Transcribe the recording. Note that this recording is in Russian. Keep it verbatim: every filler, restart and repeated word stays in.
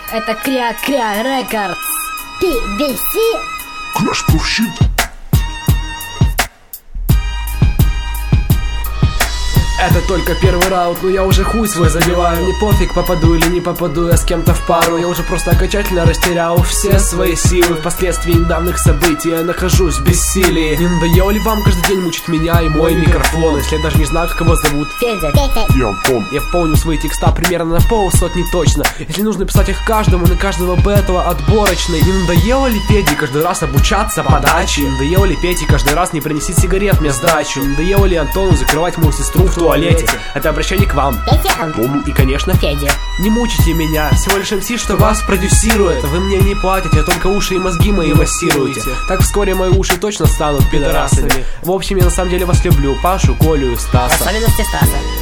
Это Кря-Кря Рекордс. би би си. Crash Proof Shit. Это только первый раунд, но я уже хуй свой забиваю. Мне пофиг, попаду или не попаду я с кем-то в пару. Я уже просто окончательно растерял все свои силы. Впоследствии недавних событий я нахожусь в бессилии. Не надоело ли вам каждый день мучить меня и мой микрофон? Если я даже не знаю, как его зовут. Федя. И Антон. Я помню свои текста примерно на полсотни точно. Если нужно писать их каждому, на каждого бэтла отборочный. Не надоело ли Феде каждый раз обучаться подаче? Не надоело ли Пете каждый раз не принести сигарет мне сдачу? Не надоело ли Антону закрывать мою сестру в туалете? Это обращение к вам, Петя, Антон и, конечно, Федя. Не мучите меня, всего лишь эм си, что вас продюсирует. Вы мне не платите, только уши и мозги мои массируете. Так вскоре мои уши точно станут пидорасами. В общем, я на самом деле вас люблю, Пашу, Колю и Стаса. Особенности Стаса.